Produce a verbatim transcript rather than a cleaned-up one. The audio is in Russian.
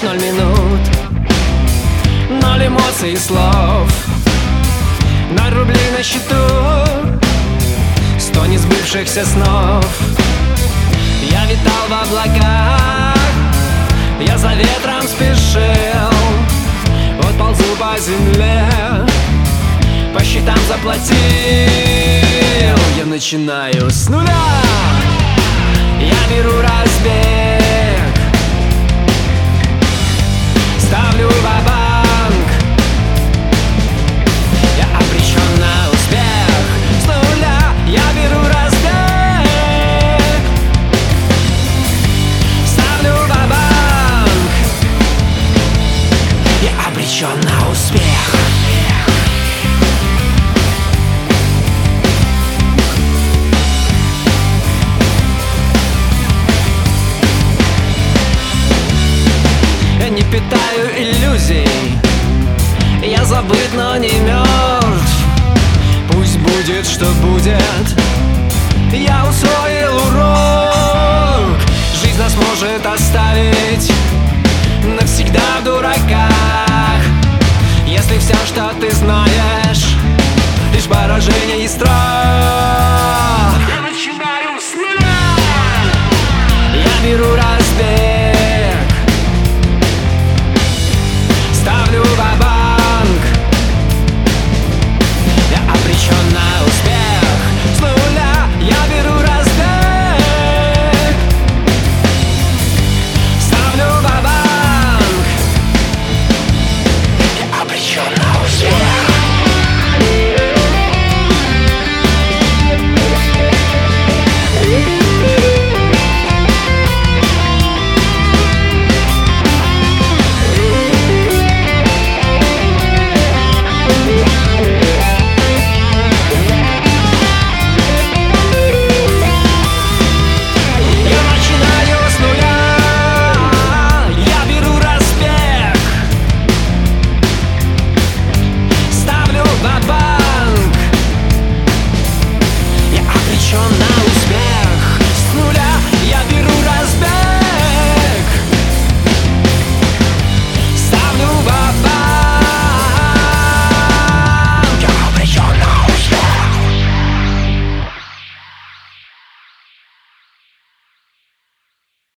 ноль минут, ноль эмоций и слов, ноль рублей на счету, сто несбывшихся снов. Я витал в облаках, я за ветром спешил, вот ползу по земле, по счетам заплатил. Я начинаю с нуля, я беру разбег, ставлю ва-банк, я обречен на успех. С нуля я беру разбег, ставлю ва-банк, я обречен на успех. Я не питаю иллюзий, я забыт, но не мертв. Пусть будет, что будет, я усвоил урок. Жизнь нас может оставить навсегда в дураках, если все, что ты знаешь, лишь поражение и страх.